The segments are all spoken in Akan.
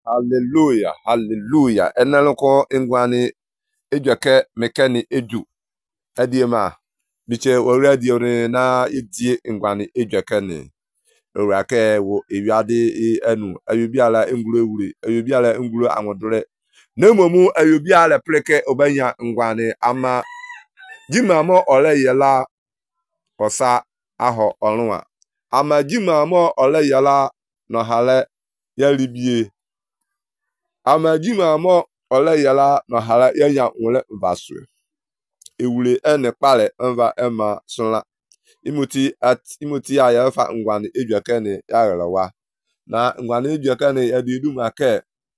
Hallelujah, hallelujah. Eneloko ingwani ejweke mekani edu. Ediema biche wore diore na idie ingwani ejweke ni. Owurake wo ewiade enu ayubiala engulu ewuri ayubiala engulu anwodore. Nemomu ayubiala pleke obanya ngwani ama jimamo ole yela osa aho olunwa. Ama jimamo ole yela no hale yalibie. Ama jimamo ole yela no hale yanya nwele mbaswe. Ewule ene kpale enva ema sonla. Imuti ya yafa ngwani ejwekene ya relawa. Na ngwani ejwekene ya didu make.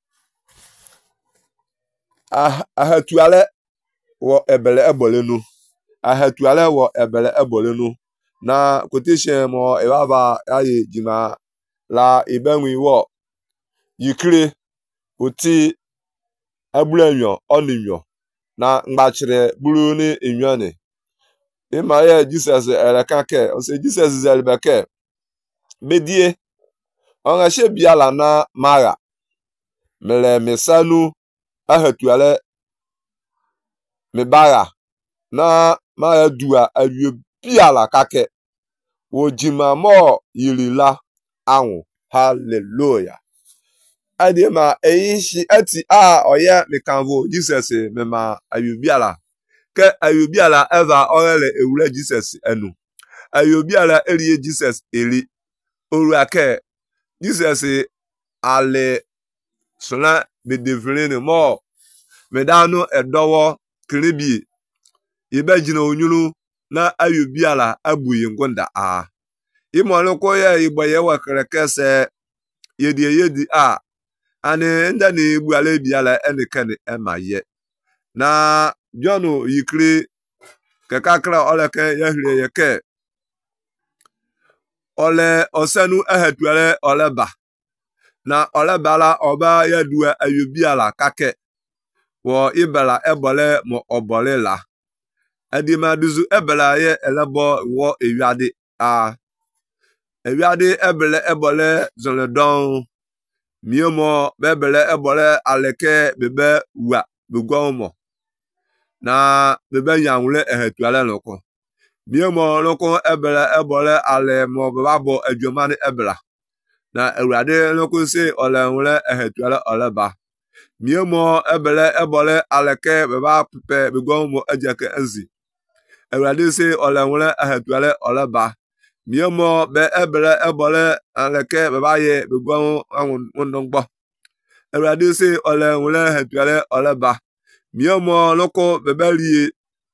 Ahatuale wo ebele ebolenu. Ahatuale wo ebele ebolenu. Na quotation mo ewaba aye jima la ibenwi wo yikire oti abulenyo oninyo na ngbachire buru ni inyo. Ima ye Jesus elekake o se Jesus zelbeke bedie onga shebiala na mara mele mesanu ahatuale mebara na mara dua awie biala kake wojima mo yilila anwu. Hallelujah. Adema eyishi ati oya mekanvo Jesus mema ayubiala ke ayubiala eva orele ewure Jesus enu ayubiala eriye Jesus eli orake Jesus ale sona bedevlene mo medano edowo kribi ibejina onyuru na ayubiala abuye ngonda imonu ko ye igboye wekerekese yedi ani ndani igbu ala biala enikene emaye na John yikri kekakra oleke yahire yeke ole osenu ehatuale oleba na olebala oba yadua ayubiala kake wo ibela ebole mo obolela adima duzu ebela ye elebo wo ewiade ewiade ebele ebole zonledon miomo bebele ebole aleke bebe wa bugomo na bebe yanwule ehatuale loko miomo loko ebele ebole ale mo babo ejomani ebela na ewade loko se ole nwule ehatuale oleba miomo ebele ebole aleke beba pepe bugomo ejeke enzi ewade se ole nwule ehatuale oleba miomo be ebele ebole aleke beba ye bugomo anwundongbo ewade se ole nwule ehatuale oleba miomo loko bebeli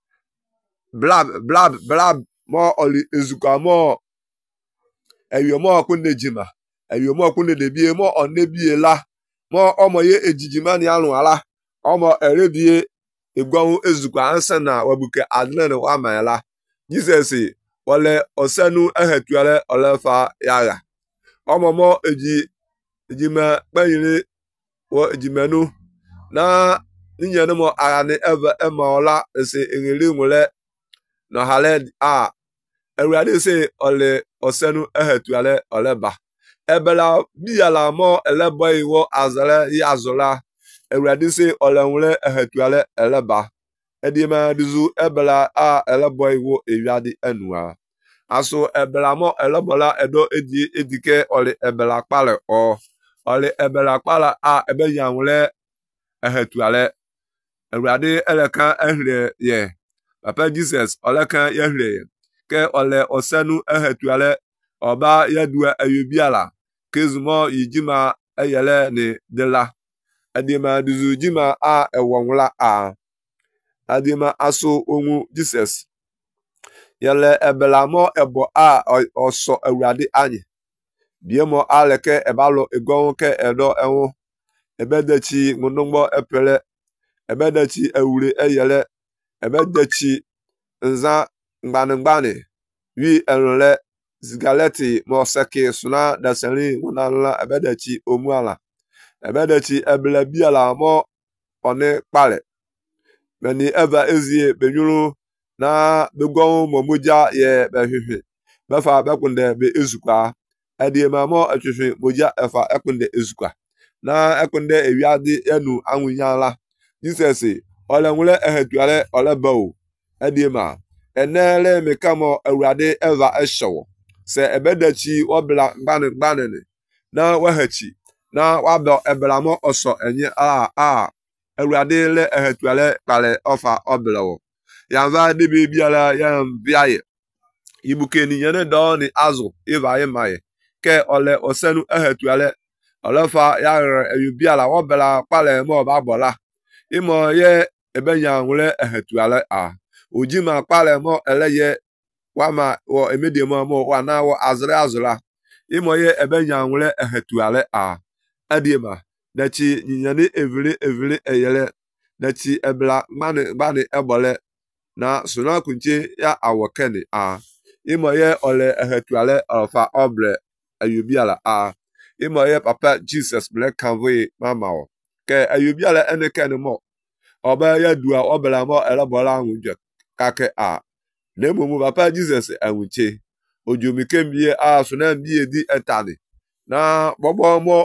blab mo oli ezuka mo eyomo kunde jima eyomo kunde debie mo onebie la mo omo ye ejijima ni anu ala omo erebie egwon ezuka ansana wabuke adlene wa mayala Jesus wole osenu ehatuale olefa yaga omo mo ejima bayire wo ejimenu na ninyane mo arane eve emaola ese engele nwule no hale ewade se ole osenu ehatuale oleba ebela biala mo elebo iwo azale yazola ewade se ole nwule ehatuale eleba edima duzu ebela elebo iwo ewiade enua aso ebela mo elebola edo edike ole ebela kpale ole ebela kpala ebe yanwule ehatuale ewade eleka ehre ye papa Jesus oleka yahre ke ole osenu ehatuale oba yadua ayubiala kezumo yijima eyele ni dela adima duzu jima ewonwula adima aso onwu Jesus yele ebelamo ebo oso ewrade anyi biemo aleke ebalo egon ke edo enwu ebedechi ngunungbo epele ebedechi ewure eyele ebedechi nza ngbani wi enle zigaleti moseki suna daseni munala ebedechi omuala ebedechi ebele biala mo one kpale meni eva ezie benyuru na begon momoja ye behwehwe befa bekunde be ezukwa ediema mo atwehwe moja efa ekunde ezukwa na ekunde ewiade enu anwunyala Jesus ole nwule ehetuale ole bao edima enele mekamo ewrade eva eshow se ebedachi obla gbanene na wahachi na wabo eblamo oso enye ewrade le ehetuale kale ofa oblawo yanva de biala yam biaye ibukeni yene do ni azu iva imaye ke ole osenu ehetuale olefa ya biala wobla kale mo bagbola imo ye ebenya nwule ehetuale ojima kpale mo eleye wama wo emediemo mo wana wo azra imo ye ebenya nwule ehetuale adiema dachi nyane evile eyele dachi ebla mani ebole na suna kunche ya awokeni imo ye ole ehetuale ofa oble ayubiala imo ye papa Jesus ble kanwe mama o ke ayubiala enekene mo oba ya dua obela mo elebola anwuje kake nemumu papa Jesus anwuche ojumike mbie suna mbie di etani na bobo mo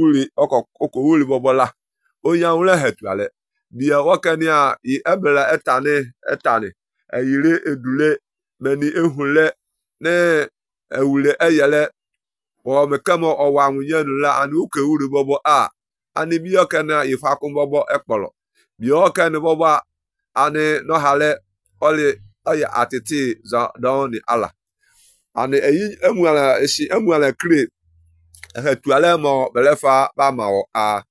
okowuli bobola onya wule hetuale bia wakani i ebela etani ayire edule meni ehule ne ewule eyele o mekamo owa anwuje nula ani ukewuli bobo ani bia kana ifakun bobo ekpolo bia kana bobo ani no hale oli oya atiti za doni ala ani eyi emuala kre hetuale mo belefa ba mawo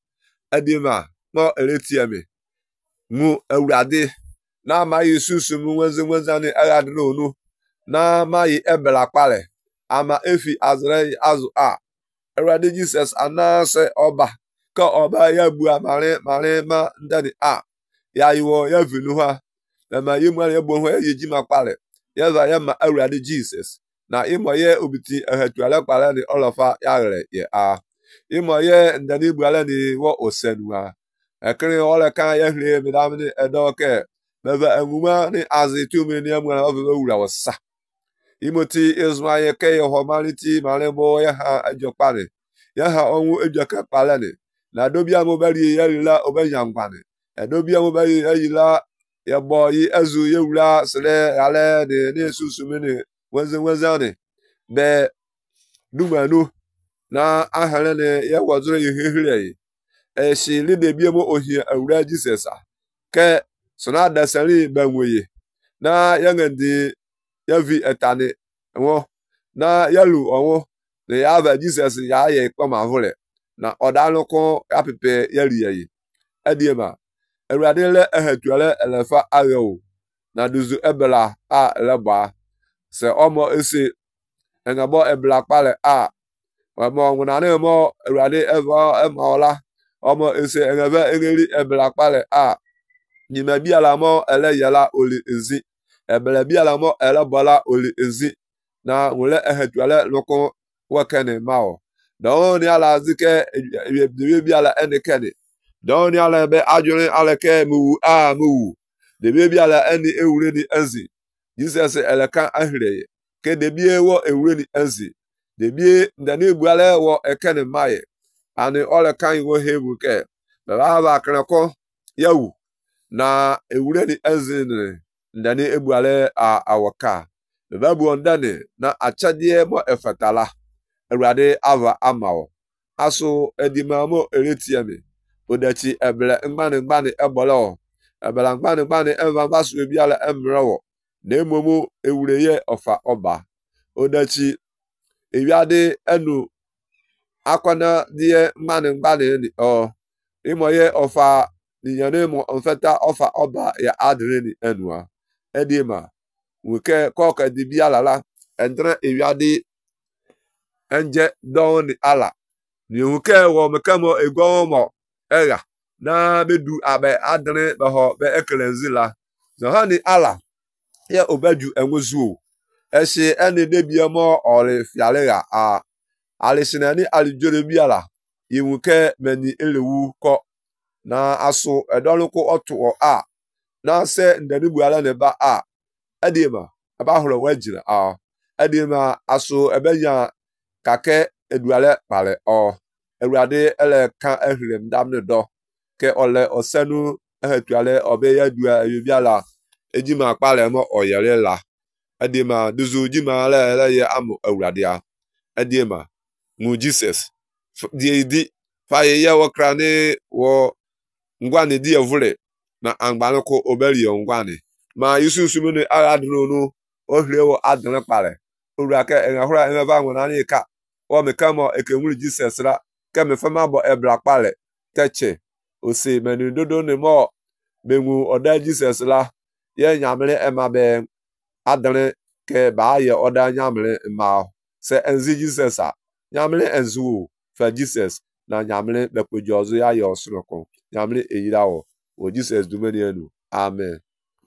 edima mo eletieme mu ewrade na mayi susu mu wenze agade no na mayi ebela kpale ama efi azre azu ewrade Jesus anase oba ka oba ya bu amare ma ndani ya iwo ya vinu ha ma yimu ya bo ho yeji makpale ya ma ewrade Jesus na imo ye obiti ehetuale kpale ni olofa ya gre ye imo ye ndani buale ni wo osenua ekere ole kan ye hre mi damni edoke beva enguma ni azitu mi ni amwa ovewura wosa imoti Israel ke ho maliti malebo ya ha ajopare ya ha onwu ejoka kpale ni na dobia mo bari ye la obanyangwane edobia mo bari yila ya boyi ezu ye wura sele ale de susu mi ni wenze ni be dumanu na ahare ne ye wozoro yehire eshi lide biemo ohie awura Jesus ke sona dasari banwoye na yangandi yavi etane wo na yalu owo ne yava Jesus ya ye kpamavule na odaloko apepe yari ediema awurade le ehetuale elefa ayo na duzu ebela eleba se omo ese engabo ebla kpale mo nguna mo awurade eva emaola omo ese engave engeli ebla kpale nyima biala mo ele yala oli ezi ebele biala mo ele bola oli ezi na ngule ehetuale loko wakene mao doni ala zike biala enekene doni ala be ajuri aleke mu de biala eni ewure ni ezi Jesus eleka ahire ke de bie wo ewure ni ezi de bie ndani buale wo ekene maye ani ole kan wo hebu ke ba kanako yawu na ewure ni ezi ni ndani ebuale awaka babu ndani na achadie mo efatala ewrade ava amawo aso edimamo eretiame odachi ebele ngban ebolo ebele ngban eva basu ebiala emrewo na emomo ewureye ofa oba odachi ewiade enu akwana die ngban ni imoye ofa ninyane mo mfeta ofa oba ya adre ni enua edima wike koka dibiala la entre ewiade enje don ala ni wike wo mekamo egwomo era na bedu abe adre be ho be ekelenzila so hani ala ya obaju enwozu eshi ene debiemo ore fialega alisinani alijore biala iwuke meni elewu ko na aso edoluko oto na se ndani buala ne ba edima aba horo wajira edima aso ebenya kake eduale pale Ewurade ele ka ehirem dam ne do ke ole osenu ehetuale obeya dua ebiala ejima kpale mo oyere la edima duzu jima le ye amu ewurade a edima mu Jesus di fa ye wokrani wo ngwane di evure na angbanu ko obeli ngwane ma yususu mene agadro no ohire wo adana kpale owura ke enahura eneba ngwana ni ka o me kamo ekemuri Jesus ra ke me fama bo ebra kpale teche osi menu dodo ne mo bengu oda Jesus la ye nyamle emabe adane ke ba ye oda nyamle ma se enzi Jesus a nyamle enzu fa Jesus na nyamle bepojozu ya yo osroko nyamle eyirawo o Jesus dumeni enu amen.